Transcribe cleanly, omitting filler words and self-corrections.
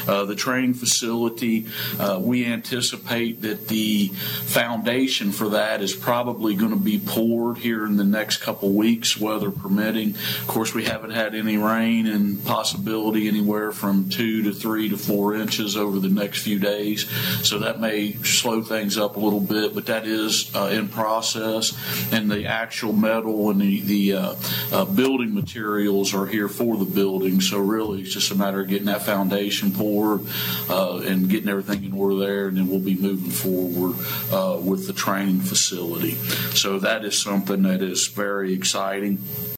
The training facility, we anticipate that the foundation for that is probably going to be poured here in the next couple weeks, weather permitting. Of course, we haven't had any rain, and possibility anywhere from 2 to 3 to 4 inches over the next few days. So that may slow things up a little bit, but that is in process. And the actual metal and the building materials are here for the building. So really, it's just a matter of getting that foundation poured and getting everything in order there, and then we'll be moving forward with the training facility. So that is something that is very exciting.